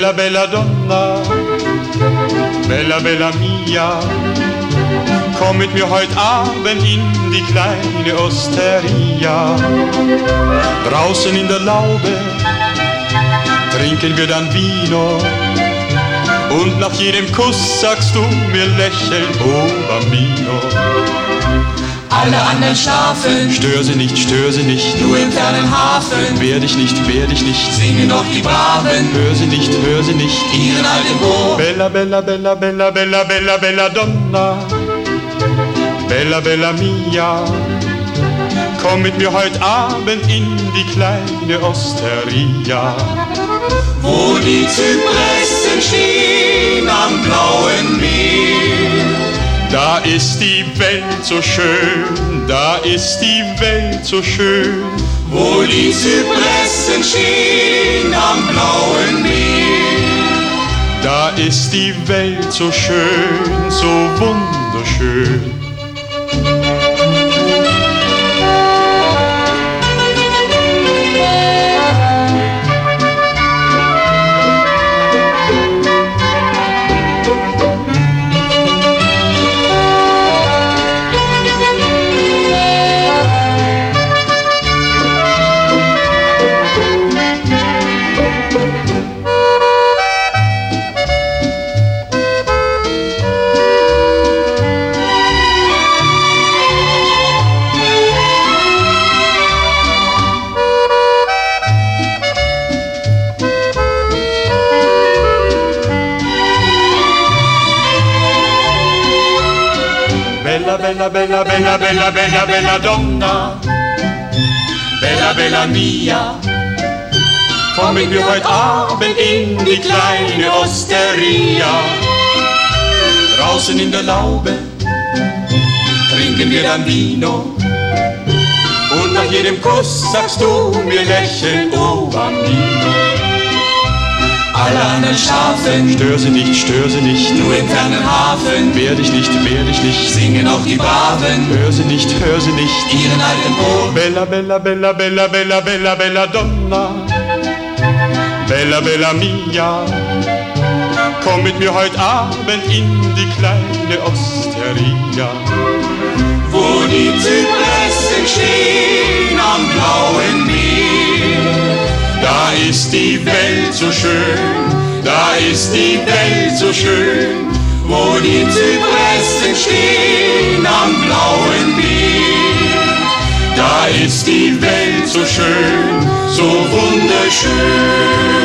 Bella bella donna, bella bella mia, komm mit mir heut Abend in die kleine Osteria. Draußen in der Laube trinken wir dann Vino und nach jedem Kuss sagst du mir lächelnd, oh Bambino. Alle anderen schlafen, stör sie nicht, du im fernen Hafen. Wehr dich nicht, singen doch die Braven, hör sie nicht, ihren alten Chor. Bella bella bella bella bella bella bella donna, bella bella mia, komm mit mir heut Abend in die kleine Osteria. Wo die Zypressen stehen am blauen Meer, da ist die Welt so schön, da ist die Welt so schön. Wo die Zypressen stehen am blauen Meer, da ist die Welt so schön, so wunderschön. Bella bella bella bella bella bella donna, bella bella mia, komm mit mir heut Abend in die kleine Osteria. Draußen in der Laube trinken wir dann Vino und nach jedem Kuss sagst du mir lächelnd, oh Bambino. alle anderen schlafen, stör sie nicht, nur im fernen Hafen. wehr dich nicht, Singen auch die Braven, hör sie nicht, ihren alten Chor. Bella bella bella bella bella bella bella donna, bella bella mia, komm mit mir heut Abend in die kleine Osteria. Wo die Zypressen stehen am blauen Meer, Da ist die Welt so schön, da ist die Welt so schön. wo die Zypressen stehen am blauen Meer, Da ist die Welt so schön, so wunderschön.